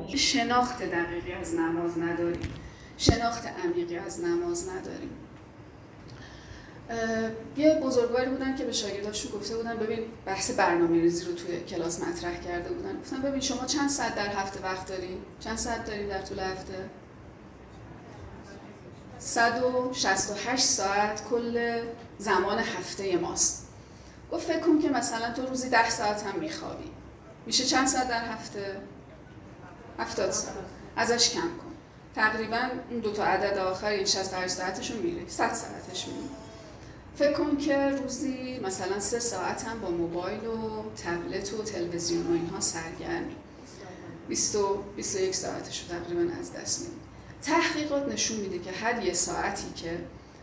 شناخت دقیقی از نماز نداریم، شناخت عمیقی از نماز نداریم. یه بزرگواری بودن که به شاگرداشون گفته بودن ببین بحث برنامه‌ریزی رو توی کلاس مطرح کرده بودن. گفتن ببین شما چند ساعت در هفته وقت دارین؟ چند ساعت دارین در طول هفته؟ 168 ساعت کل زمان هفته ماست. گفت فکر کن که مثلا تو روزی 10 ساعت هم میخوابی. میشه چند ساعت در هفته؟ 70 ساعت. ازش کم کن. تقریبا اون دو تا عدد آخر این 68 ساعتشون میره. 100 ساعتش میره. فکر کن که روزی مثلا 3 ساعت هم با موبایل و تبلت و تلویزیون و اینها سرگرمی. 21 ساعتش رو تقریبا از دست میدی. تحقیقات نشون میده که هر یه ساعتی که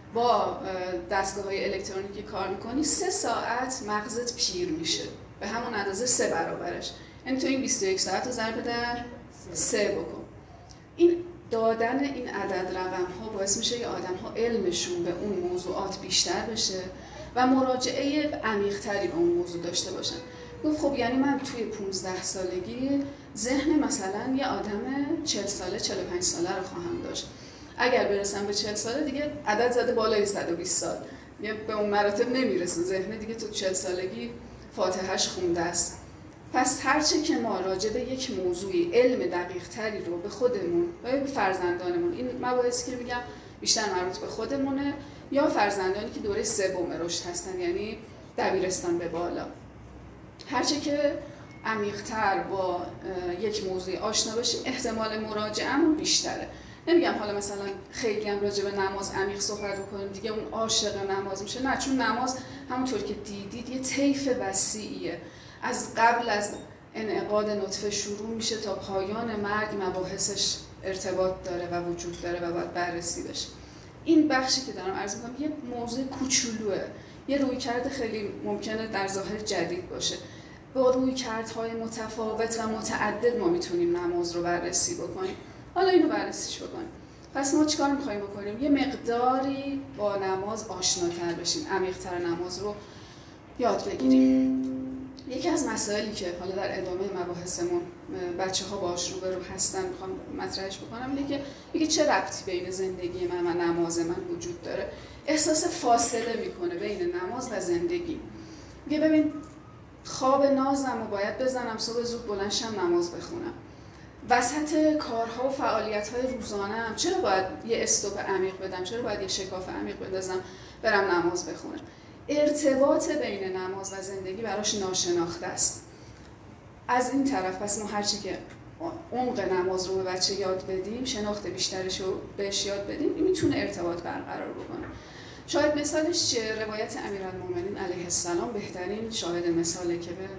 با دستگاه‌های الکترونیکی کار میکنی 3 ساعت مغزت پیر میشه. به همون اندازه 3 برابرش. یعنی تو این 21 ساعت رو ضرب در 3 بکن. این دادن این عدد رقم‌ها باعث میشه که آدم‌ها علمشون به اون موضوعات بیشتر بشه و مراجعه عمیق‌تری به اون موضوع داشته باشن. گفت خب یعنی من توی 15 سالگی ذهن مثلا یه آدم 40 ساله 45 ساله رو خواهم داشت. اگر برسم به 40 ساله دیگه عدد زده بالای 120 سال. یه به اون مراتب نمیرسه. ذهن دیگه تو 40 سالگی فاتحه‌اش خونده است. پس هرچه که ما راجع به یک موضوعی علم دقیق تری رو به خودمون و به فرزندانمون، این مباحثی که میگم بیشتر مربوط به خودمونه یا فرزندانی که دوره سوم رشد هستن، یعنی دبیرستان به بالا، هرچه که عمیق‌تر با یک موضوع آشنا بشیم احتمال مراجعه‌مون بیشتره. نمیگم حالا مثلا خیلی هم راجع به نماز عمیق صحبت بکنیم دیگه اون عاشق نماز میشه، نه، چون نماز همونطور که دیدید یه طیف وسیعیه. از قبل از انعقاد نطفه شروع میشه تا پایان مرگ مباحثش ارتباط داره و وجود داره و باید بررسی بشه. این بخشی که دارم عرض میکنم یه موضوع کوچولوه، یه رویکرد خیلی ممکنه در ظاهر جدید باشه. با رویکردهای متفاوت و متعدد ما میتونیم نماز رو بررسی بکنیم. حالا اینو بررسیش بکنیم. پس ما چیکار میخوایم بکنیم؟ یه مقداری با نماز آشناتر بشیم، عمیق‌تر نماز رو یاد بگیریم. یکی از مسائلی که حالا در ادامه مباحثمون بچه‌ها باهاش روبرو هستن میخوام مطرحش بکنم اینه که میگه چه ربطی بین زندگی من و نماز من وجود داره؟ احساس فاصله میکنه بین نماز و زندگی. میگه ببین خواب نازم رو باید بزنم، صبح زود بلند شم نماز بخونم. وسط کارها و فعالیت‌های روزانه‌ام چرا باید یه استوپ عمیق بدم؟ چرا باید یه شکاف عمیق بندازم برم نماز بخونم؟ ارتباط بین نماز و زندگی براش ناشناخته است. از این طرف پس ما هرچی که عمق نماز رو به بچه یاد بدیم، شناخت بیشترش رو بهش یاد بدیم، این میتونه ارتباط برقرار بکنه. شاید مثالش چیه؟ روایت امیرالمومنین علیه السلام بهترین شاهد مثاله که به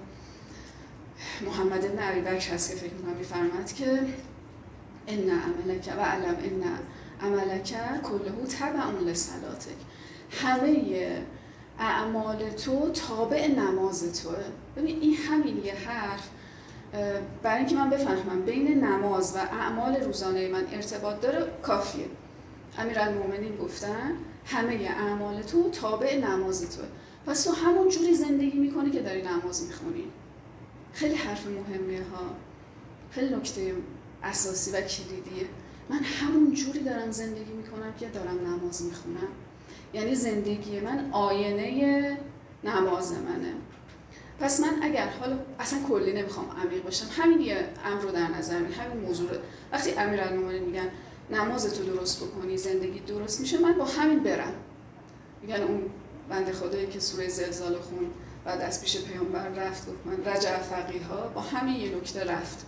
محمد بن ابی بکر هست که فکر می‌کنم می‌فرماد که ان عملک و علم ان عملک کله تبع لصلاتک، همه اعمال تو تابع نماز توه. ببین این همین یه حرف برای اینکه من بفهمم بین نماز و اعمال روزانه من ارتباط داره کافیه. امیرالمومنین گفتن همه اعمال تو تابع نماز توه، پس تو همون جوری زندگی میکنی که داری نماز میخونی. خیلی حرف مهمیه ها، خیلی نکته اساسی و کلیدیه. من همون جوری دارم زندگی میکنم که دارم نماز میخونم، یعنی زندگی من آینه نماز منه. پس من اگر حالا اصلا کلی نمیخوام عمیق باشم، همین یه امر رو در نظر میگیرم، همین موضوع رو وقتی امیرالمومنین میگن نمازتو درست بکنی زندگی درست میشه، من با همین برم. میگن اون بنده خدایی که سوره زلزال خون بعد از پیش پیامبر رفت گفت من رجع فقیها، با همین یه نکته رفت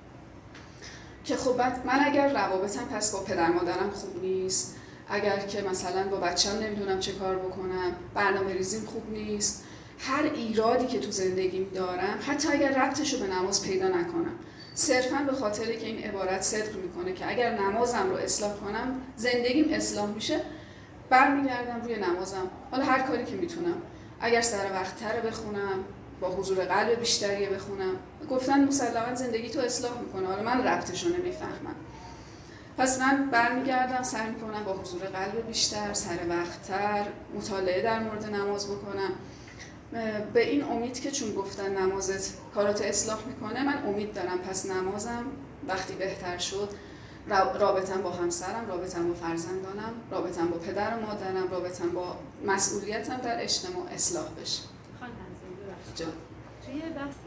که خب من اگر روابطم پس با پدر مادرم خوب نیست، اگر که مثلا با بچه‌م نمیدونم چه کار بکنم، برنامه ریزیم خوب نیست، هر ایرادی که تو زندگیم دارم، حتی اگر ربطش رو به نماز پیدا نکنم، صرفاً به خاطری که این عبارت صدق میکنه که اگر نمازم رو اصلاح کنم زندگیم اصلاح میشه، برمیگردم روی نمازم، حالا هر کاری که میتونم، اگر سر وقت‌تر بخونم، با حضور قلب بیشتری بخونم، گفتن مسلماً زندگی تو اصلاح میکنه، حالا من ربطش رو نمیفهمم. پس من برمیگردم سعی میکنم با حضور قلب بیشتر، سر وقت‌تر مطالعه در مورد نماز بکنم، به این امید که چون گفتن نمازت کاراتو اصلاح میکنه، من امید دارم پس نمازم وقتی بهتر شد رابطم با همسرم، رابطم با فرزندانم، رابطم با پدر و مادرم، رابطم با مسئولیتم در اجتماع اصلاح بشه. جان. توی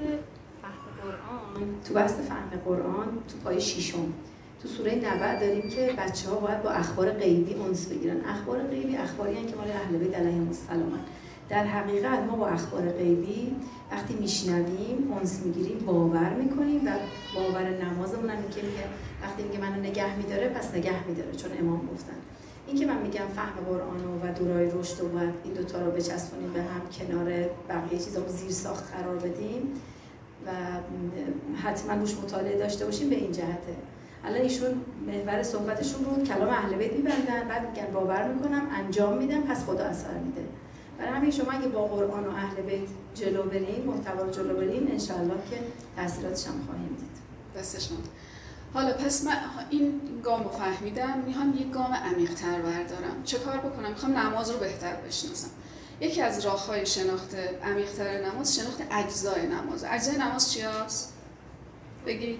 بحث فهم قرآن تو پای 6 تو سوره نبأ داریم که بچه‌ها باید با اخبار غیبی انس بگیرن. اخبار غیبی اخباری هستند که مال اهل بیت علیهم السلام. در حقیقت ما با اخبار غیبی وقتی میشنویم انس میگیریم، باور میکنیم و باور نمازمون هم که میگه وقتی میگه منو نگه میداره پس نگه میداره، چون امام گفتن. این که من میگم فهم قرآن و دورای رشد و باید این دوتا رو بچسبونیم به هم، کنار بقیه چیزا رو زیر ساخت قرار بدیم و حتما روش مطالعه داشته باشیم، به این جهته. الان ایشون محور صحبتشون رو کلام اهل بیت میبندن، بعد میگن باور میکنم، انجام میدم، پس خدا اثر میده. برای همین شما اگه با قرآن و اهل بیت جلو برین، محتوا رو جلو برین، انشالله که تاثیراتش هم خواهیم دید. دستشون. حالا پس من این گام رو فهمیدم، میخوام یک گام عمیق‌تر بردارم. چه کار بکنم؟ میخوام نماز رو بهتر بشناسم. یکی از راه‌های شناخت عمیق‌تر نماز، شناخت اجزای نماز. اجزای نماز چی هست؟ بگید.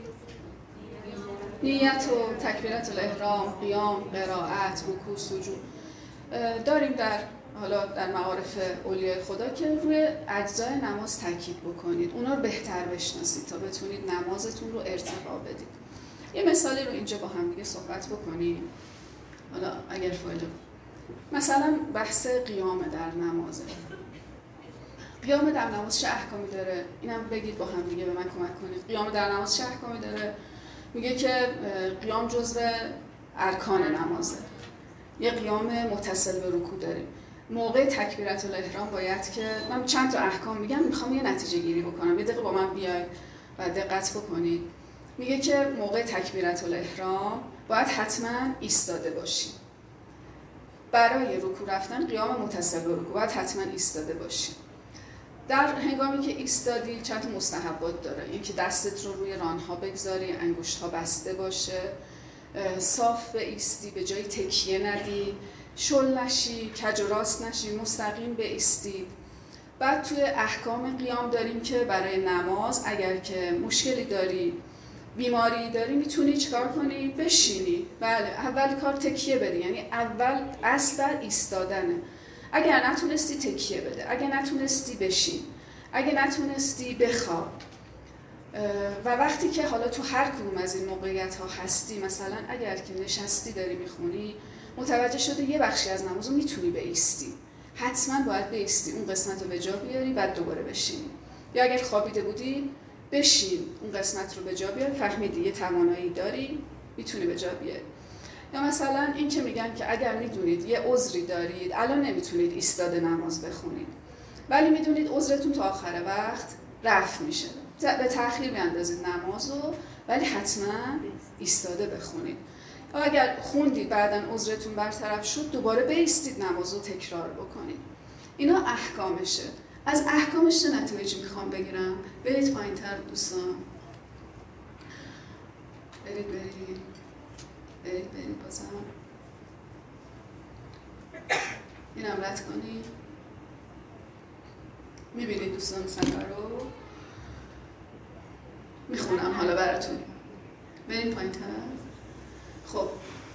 نیت و تکبیرات الاحرام، قیام، قرائت، رکوع، سجود. داریم در معارف اولیای خدا که روی اجزای نماز تاکید بکنید، اونا رو بهتر بشناسید تا بتونید نمازتون رو ارتقا بدید. یه مثالی رو اینجا با هم دیگه صحبت بکنیم. حالا اگر فایده مثلا بحث قیام در نمازه. قیام در نماز چه احکامی داره؟ اینم بگید با هم دیگه به من کمک کنید. قیام در نماز چه احکامی داره؟ میگه که قیام جزو ارکان نمازه. یه قیام متصل به رکوع داریم. موقع تکبیرات الاحرام باید که من چند تا احکام میگم، میخوام یه نتیجه گیری بکنم. یه دقیقه با من بیاید و دقت بکنید. میگه که موقع تکبیرات الاحرام باید حتما ایستاده باشید. برای رکوع رفتن قیام متصل به رکوع باید حتما ایستاده باشید. در هنگامی که ایستادی چند تا مستحبات داره. یکی دستت رو روی رانها بگذاری، انگشت‌ها بسته باشه، صاف بایستی، به جای تکیه ندی، شل نشی، کج و راست نشی، مستقیم بایستید. بعد توی احکام قیام داریم که برای نماز اگر که مشکلی داری، بیماری داری، میتونی چیکار کنی؟ بشینی. بله، اول کار تکیه بدی، یعنی اول اصل بر ایستادنه. اگر نتونستی تکیه بده، اگر نتونستی بشین، اگر نتونستی بخواب. و وقتی که حالا تو هر کدوم از این موقعیت ها هستی، مثلا اگر که نشستی داری میخونی، متوجه شده یه بخشی از نماز رو میتونی بایستی، حتما باید بایستی، اون قسمت رو به جا بیاری، بعد دوباره بشینی. یا اگر خوابیده بودی بشین، اون قسمت رو به جا بیار، فهمیدی یه توانایی داری، میتونی به جا بیاری. یا مثلا این که میگن که اگر میدونید یه عذری دارید، الان نمیتونید ایستاده نماز بخونید، ولی میدونید عذرتون تا آخر وقت رفع میشه، به تأخیر بیاندازید نمازو، ولی حتما ایستاده بخونید. یا اگر خوندید بعداً عذرتون برطرف شد، دوباره بایستید نمازو تکرار بکنید. اینا احکامشه. از احکامش چه نتایجی میخوام بگیرم؟ برید پایین‌تر دوستان. برید بازم. اینم رد کنید. میبینید دوستان صفحه رو؟ میخونم حالا براتون. برید پایین‌تر. خب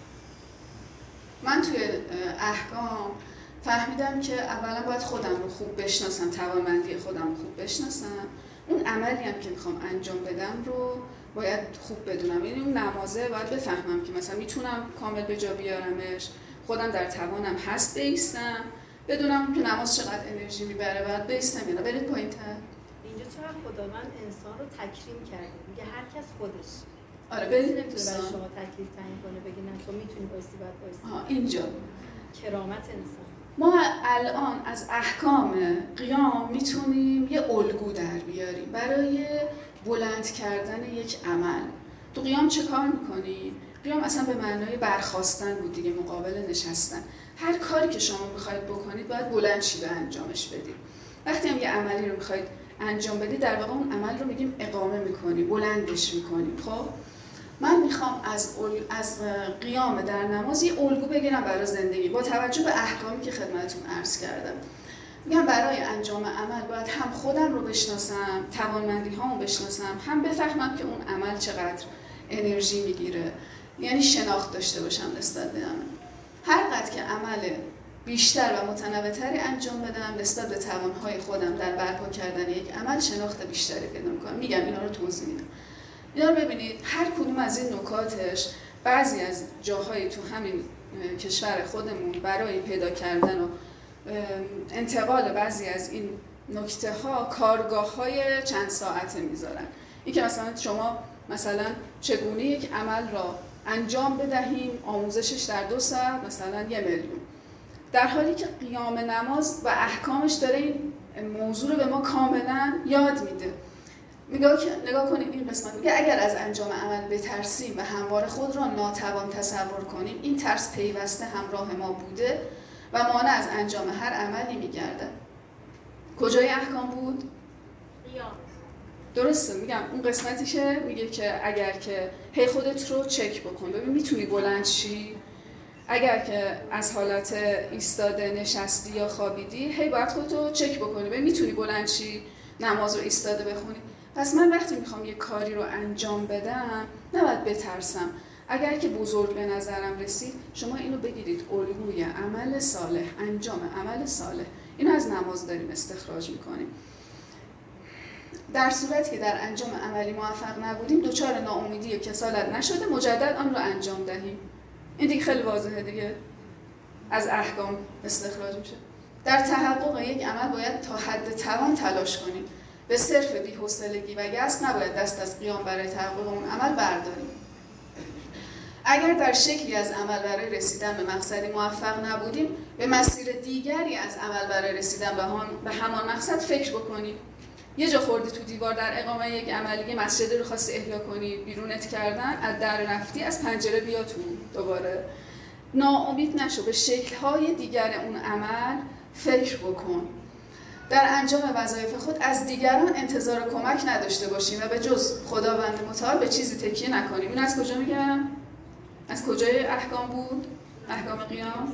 من توی احکام فهمیدم که اولا باید خودم رو خوب بشناسم، توانمندی خودم رو خوب بشناسم. اون عملی هم که میخوام انجام بدم رو باید خوب بدونم. یعنی اون نمازه باید بفهمم که مثلا میتونم کامل به جا بیارمش، خودم در توانم هست بایستم، بدونم که نماز چقدر انرژی میبره، باید بایستم یا نه. برید پایین‌تر. اینجا چرا خداوند انسان رو تکریم کرده؟ میگه هر کس خودش. آره برید نمیتونه برای شما تکلیف تعیین کنه، بگه نه تو میتونی بایستی، بعد بایستی. اینجا کرامت انسان. ما الان از احکام قیام میتونیم یه الگو در بیاریم برای بلند کردن یک عمل. تو قیام چه کار میکنی؟ قیام اصلا به معنای برخاستن بود دیگه، مقابل نشستن. هر کاری که شما میخواید بکنید باید بلند شید و انجامش بدید. وقتی هم یه عملی رو میخواید انجام بدید، در واقع اون عمل رو میگیم اقامه میکنی، بلندش میکنی. خب من میخوام از قیام در نماز یه الگو بگیرم برای زندگی با توجه به احکامی که خدمتتون عرض کردم. میگم برای انجام عمل باید هم خودم رو بشناسم، توانمندی هامو بشناسم، هم بفهمم که اون عمل چقدر انرژی میگیره. یعنی شناخت داشته باشم نسبت به عمل. هر قدر که عمل بیشتر و متنوع‌تری انجام بدم نسبت به توانهای خودم در برپا کردن یک عمل، شناخت بیشتری پیدا می‌کنم. میگم اینا رو توضیح میدم. اینا رو ببینید، هر کدوم از این نکاتش بعضی از جاهای تو همین کشور خودمون برای پیدا کردن و انتقال بعضی از این نکته ها کارگاه‌های چند ساعته میذارن. این که مثلا شما مثلا چگونه یک عمل را انجام بدهیم، آموزشش در 2 ساعت مثلا 1 میلیون. در حالی که قیام نماز و احکامش داره این موضوع رو به ما کاملا یاد میده. نگاه کنید این قسمت میگه اگر از انجام عمل بترسیم و همواره خود را ناتوان تصور کنیم، این ترس پیوسته همراه ما بوده و مانع از انجام هر عملی میگرده. کجای احکام بود؟ درسته، میگم اون قسمتی که میگه که اگر که هی خودت رو چک بکن، ببین میتونی بلند شی. اگر که از حالت ایستاده نشستی یا خوابیدی، هی باید خودت رو چک بکنی، ببین میتونی بلند شی نماز رو ایستاده بخونی. پس من وقتی میخوام یه کاری رو انجام بدم نباید بترسم. اگر که بزرگ به نظرم رسید، شما اینو بگیرید الگوی عمل صالح، انجام عمل صالح. اینو از نماز داریم استخراج میکنیم. در صورتی که در انجام عملی موفق نبودیم، دچار ناامیدی و کسالت نشده مجدد آن رو انجام دهیم. این دیگه خیلی واضحه دیگه، از احکام استخراج میشه. در تحقق یک عمل باید تا حد توان تلاش کنیم. به صرف بی‌حوصلگی و یأس نباید دست از قیام برای تحقق اون عمل برداریم. اگر در شکلی از عمل برای رسیدن به مقصدی موفق نبودیم، به مسیر دیگری از عمل برای رسیدن به همان مقصد فکر بکنیم. یه جا خوردی تو دیوار در اقامه یک عملی، مسجد رو خواستی احیا کنی، بیرونت کردن، از در رفتی، از پنجره بیا تو دوباره. ناامید نشو، به شکل‌های دیگر اون عمل فکر بکن. در انجام وظایف خود از دیگران انتظار کمک نداشته باشیم و به جز خداوند متعال به چیزی تکیه نکنیم. این از کجا میگم؟ از کجای احکام بود؟ احکام قیام؟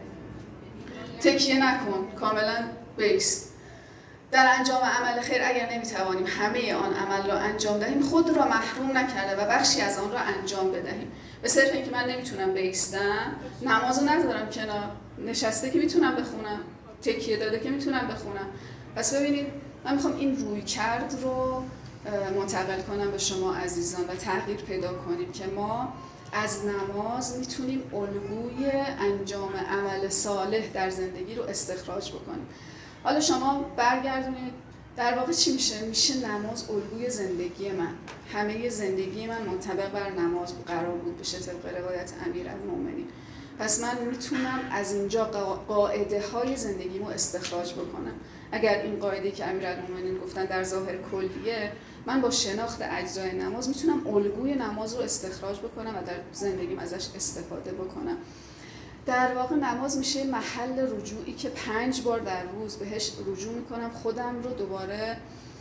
تکیه نکن، کاملا بیس. در انجام عمل خیر اگر نمیتوانیم همه آن عمل را انجام دهیم، خود را محروم نکرده و بخشی از آن را انجام بدهیم. به صرف اینکه من نمیتونم بیستم، نمازو نذارم کنار، نشسته که میتونم بخونم، تکیه داده که میتونم بخونم. پس ببینید، من میخوام این رویکرد رو منتقل کنم به شما عزیزان و تغییر پیدا کنیم که ما از نماز میتونیم الگوی انجام عمل صالح در زندگی رو استخراج بکنیم. حالا شما برگردونید، در واقع چی میشه؟ میشه نماز الگوی زندگی من. همه زندگی من منطبق بر نماز قرار بود بشه طبق روایت امیرالمومنین. پس من میتونم از اینجا قاعده های زندگیمو استخراج بکنم. اگر این قاعده که امیرالمومنین گفتن در ظاهر کلیه، من با شناخت اجزای نماز میتونم الگوی نماز رو استخراج بکنم و در زندگیم ازش استفاده بکنم. در واقع نماز میشه محل رجوعی که 5 بار در روز بهش رجوع میکنم، خودم رو دوباره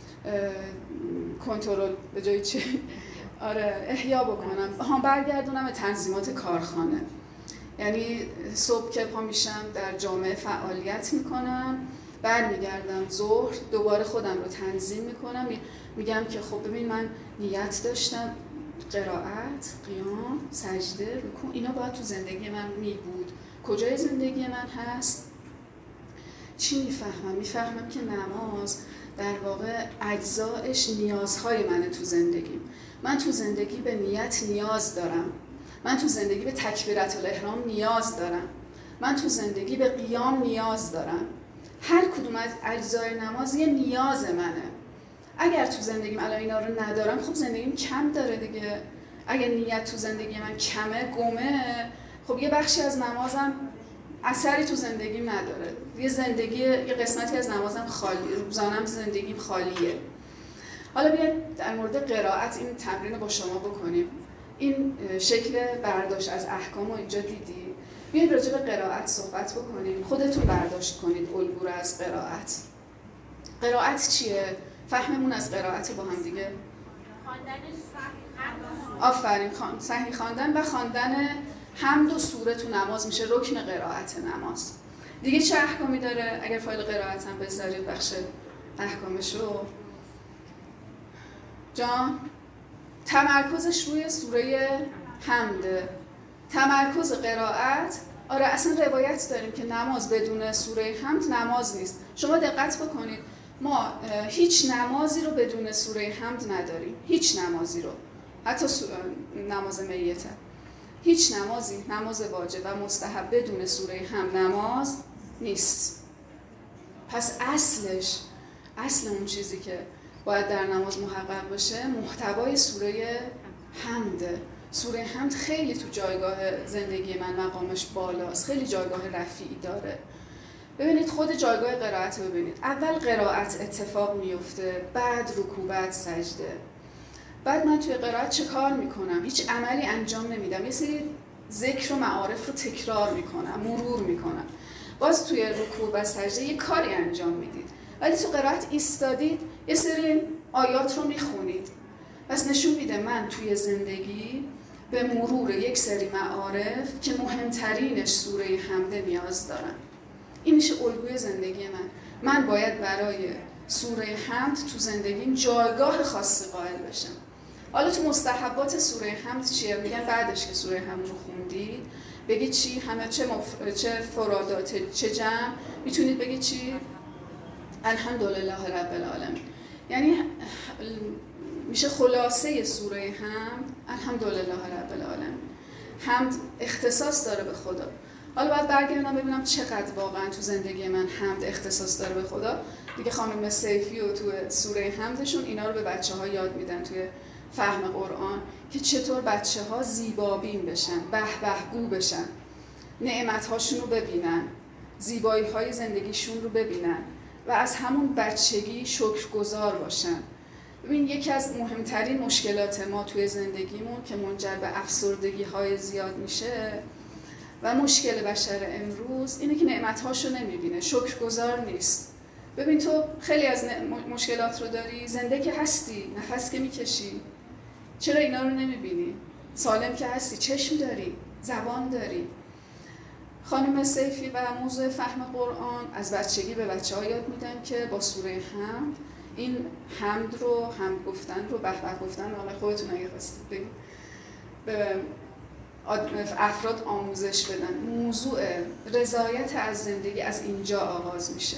کنترل به جای چی؟ احیا بکنم، برگردونم به تنظیمات کارخانه. یعنی صبح که پا میشم در جامعه فعالیت میکنم، برمیگردم ظهر دوباره خودم رو تنظیم میکنم، میگم که خب ببین من نیت داشتم، قرائت، قیام، سجده، رکوع، اینا باید تو زندگی من بود. کجای زندگی من هست؟ چی میفهمم؟ میفهمم که نماز در واقع اجزایش نیازهای منه تو زندگیم. من تو زندگی به نیت نیاز دارم. من تو زندگی به تکبیرت الاحرام نیاز دارم. من تو زندگی به قیام نیاز دارم. هر کدوم از اجزای نماز یه نیاز منه. اگر تو زندگیم الان اینا رو ندارم، خب زندگیم کم داره دیگه. اگر نیت تو زندگی من کمه، گمه، خب یه بخشی از نمازم اثری تو زندگیم نداره. یه قسمتی از نمازم خالی، روزانم زندگیم خالیه. حالا بیاید در مورد قرائت این تمرین رو با شما بکنیم. این شکل برداشت از احکام رو اینجا دیدی. بیاید راجع به قرائت صحبت بکنیم. خودتون برداشت کنید الگو رو از قرائت. قرائت چیه؟ فهممون از قرائت با هم دیگه. آفرین، صحیح خواندن و خواندن حمد و سوره تو نماز میشه رکن قرائت نماز. دیگه چه احکامی داره؟ اگر فایل قرائت هم بذارید بخش احکامشو. جان؟ تمرکزش روی سوره حمده. تمرکز قرائت، آره اصلا روایت داریم که نماز بدون سوره حمد نماز نیست. شما دقت بکنید ما هیچ نمازی رو بدون سوره حمد نداریم، هیچ نمازی رو، حتی نماز میته، هیچ نمازی، نماز واجب و مستحب بدون سوره حمد نماز نیست. پس اصل اون چیزی که باید در نماز محقق بشه محتوای سوره حمده. سوره حمد خیلی تو جایگاه زندگی من مقامش بالاست، خیلی جایگاه رفیعی داره. ببینید خود جایگاه قرائت رو ببینید. اول قرائت اتفاق میفته، بعد رکوع، بعد سجده. بعد من توی قرائت چه کار میکنم؟ هیچ عملی انجام نمیدم، یه سری ذکر و معارف رو تکرار میکنم، مرور میکنم. باز توی رکوع و سجده یه کاری انجام میدید، ولی تو قرائت ایستادید یه سری آیات رو میخونید. پس نشون میده من توی زندگی به مرور یک سری معارف که مهمترینش سوره حمده نیاز دارم. این میشه الگوی زندگی من باید برای سوره حمد تو زندگیم جایگاه خاصی قائل بشم. حالا تو مستحبات سوره حمد چیه؟ میگن بعدش که سوره حمد رو خوندید بگید چی؟ همه چه فرادات چه جمع میتونید بگید چی؟ الحمدلله رب العالمین. یعنی میشه خلاصه سوره حمد الحمدلله رب العالمین. حمد اختصاص داره به خدا. حالا باید برگردم ببینم چقدر واقعا تو زندگی من حمد اختصاص داره به خدا. دیگه خانم سیفی و تو سوره حمدشون اینا رو به بچه‌ها یاد میدن توی فهم قرآن که چطور بچه‌ها زیبابین بشن، به به گو بشن، نعمت‌هاشون رو ببینن، زیبایی‌های زندگیشون رو ببینن و از همون بچگی شکرگزار باشن. ببین یکی از مهمترین مشکلات ما توی زندگیمون که منجر به افسردگی‌های زیاد میشه و مشکل بشر امروز اینه که نعمت‌هاشو نمیبینه، شکرگزار نیست. ببین تو خیلی از مشکلات رو داری، زنده که هستی، نفس که میکشی، چرا اینا رو نمیبینی؟ سالم که هستی، چشم داری، زبان داری. خانم سیفی و موضوع فهم قرآن از بچگی به بچه‌ها یاد میدن که با سوره حمد این حمد رو، حمد گفتن رو، به به گفتن رو خودتون اگه خواستید بگید به افراد آموزش بدن. موضوع رضایت از زندگی از اینجا آغاز میشه.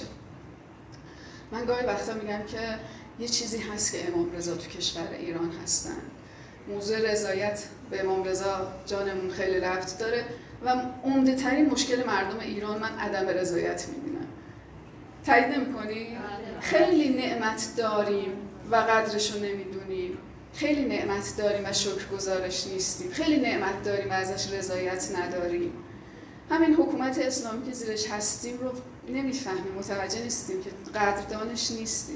من گاهی وقتا میگم که یه چیزی هست که امام رضا تو کشور ایران هستن. موضوع رضایت به امام رضا جانمون خیلی ربط داره و عمده ترین مشکل مردم ایران من عدم رضایت میبینم. تایید نمی‌کنی؟ خیلی نعمت داریم و قدرشو نمیدونیم. خیلی نعمت داریم و شکرگزارش نیستیم. خیلی نعمت داریم و ازش رضایت نداریم. همین حکومت اسلامی که زیرش هستیم رو نمیفهمیم، متوجه نیستیم که قدردانش نیستیم.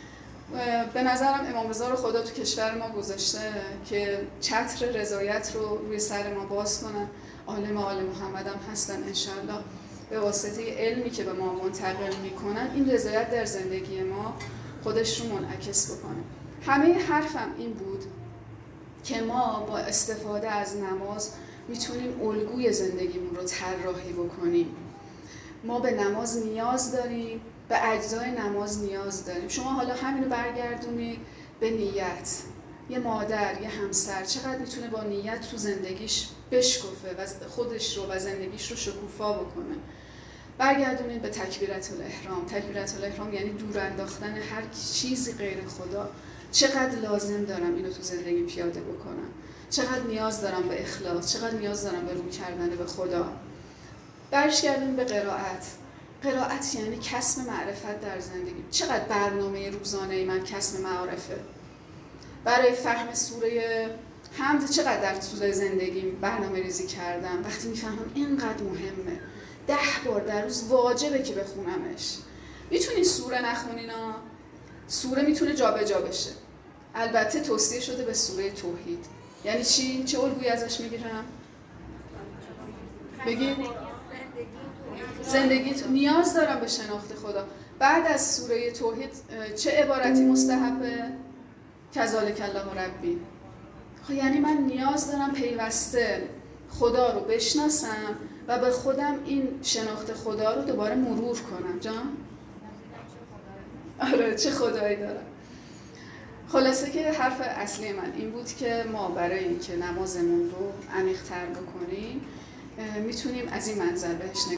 به نظرم امام رضا رو خدا تو کشور ما گذاشته که چتر رضایت رو روی سر ما باز کنن. عالم آل محمد هم هستن انشالله به واسطه علمی که به ما منتقل میکنن این رضایت در زندگی ما خودش رو منعکس بکنه. همه حرفم این بود که ما با استفاده از نماز میتونیم الگوی زندگیمون رو طراحی بکنیم. ما به نماز نیاز داریم، به اجزای نماز نیاز داریم. شما حالا همین رو برگردونید به نیت. یه مادر، یه همسر چقدر میتونه با نیت تو زندگیش بشکفه و خودش رو و زندگیش رو شکوفا بکنه. برگردونید به تکبیرة الاحرام. تکبیرة الاحرام یعنی دور انداختن هر چیزی غیر خدا. چقدر لازم دارم اینو تو زندگی پیاده بکنم، چقدر نیاز دارم به اخلاص، چقدر نیاز دارم به رو کردن به خدا. برگردونید به قرائت. قرائت یعنی کسب معرفت در زندگی. چقدر برنامه روزانه من کسب معرفه. برای فهم سوره حمد چقدر در طول زندگی برنامه ریزی کردم. وقتی میفهمم اینقدر مهمه 10 بار در روز واجبه که بخونمش. میتونی سوره نخونینا، سوره میتونه جابجا بشه. البته توصیه شده به سوره توحید. یعنی چی؟ چه الگویی ازش میگیرم؟ بگید. زندگیت نیاز دارم به شناخت خدا. بعد از سوره توحید چه عبارتی مستحبه؟ کذالک الله ربی. یعنی من نیاز دارم پیوسته خدا رو بشناسم و به خودم این شناخت خدا رو دوباره مرور کنم. جان؟ آره چه خدایی دارم. خلاصه که حرف اصلی من این بود که ما برای اینکه نمازمون رو عمیق‌تر بکنیم میتونیم از این منظر بهش